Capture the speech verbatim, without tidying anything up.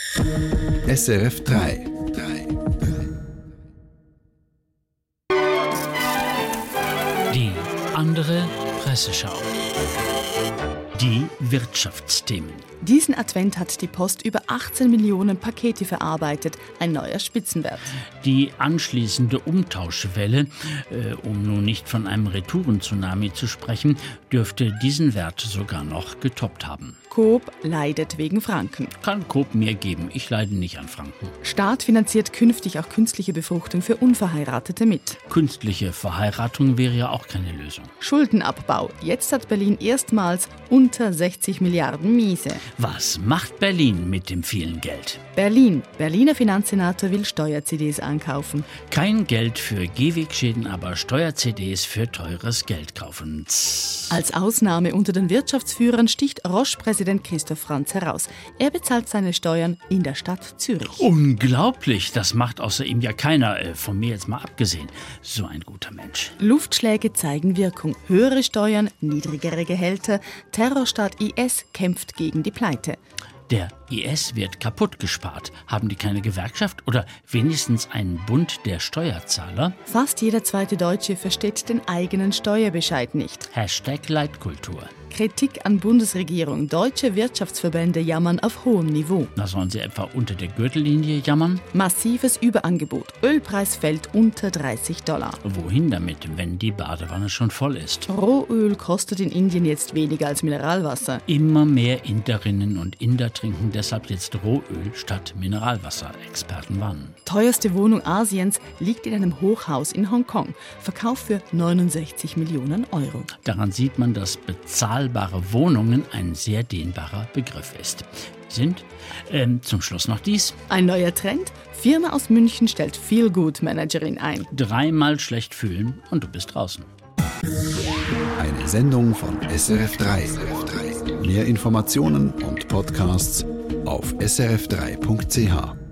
S R F drei. Die andere Presseschau. Die Wirtschaftsthemen. Diesen Advent hat die Post über achtzehn Millionen Pakete verarbeitet, ein neuer Spitzenwert. Die anschließende Umtauschwelle, äh, um nun nicht von einem Retouren-Tsunami zu sprechen, dürfte diesen Wert sogar noch getoppt haben. Coop leidet wegen Franken. Kann Coop mehr geben, ich leide nicht an Franken. Staat finanziert künftig auch künstliche Befruchtung für Unverheiratete mit. Künstliche Verheiratung wäre ja auch keine Lösung. Schuldenabbau. Jetzt hat Berlin erstmals unter sechzig Milliarden Miese. Was macht Berlin mit dem vielen Geld? Berlin. Berliner Finanzsenator will Steuer-C Ds ankaufen. Kein Geld für Gehwegschäden, aber Steuer-C Ds für teures Geld kaufen. Tss. Als Ausnahme unter den Wirtschaftsführern sticht Roche-Präsident Christoph Franz heraus. Er bezahlt seine Steuern in der Stadt Zürich. Unglaublich, das macht außer ihm ja keiner, äh, von mir jetzt mal abgesehen. So ein guter Mensch. Luftschläge zeigen Wirkung. Höhere Steuern, niedrigere Gehälter. Terrorstaat I S kämpft gegen die Pleite. Der I S wird kaputt gespart. Haben die keine Gewerkschaft oder wenigstens einen Bund der Steuerzahler? Fast jeder zweite Deutsche versteht den eigenen Steuerbescheid nicht. Hashtag Leitkultur. Kritik an Bundesregierung. Deutsche Wirtschaftsverbände jammern auf hohem Niveau. Na, sollen sie etwa unter der Gürtellinie jammern? Massives Überangebot. Ölpreis fällt unter dreißig Dollar. Wohin damit, wenn die Badewanne schon voll ist? Rohöl kostet in Indien jetzt weniger als Mineralwasser. Immer mehr Inderinnen und Inder trinken deshalb jetzt Rohöl statt Mineralwasser. Experten warnen. Teuerste Wohnung Asiens liegt in einem Hochhaus in Hongkong. Verkauf für neunundsechzig Millionen Euro. Daran sieht man, dass bezahlbare Wohnungen ein sehr dehnbarer Begriff ist. Sind ähm, zum Schluss noch dies. Ein neuer Trend? Firma aus München stellt Feel-Good-Managerin ein. Dreimal schlecht fühlen und du bist draußen. Eine Sendung von S R F drei. Mehr Informationen und Podcasts auf s r f drei punkt c h.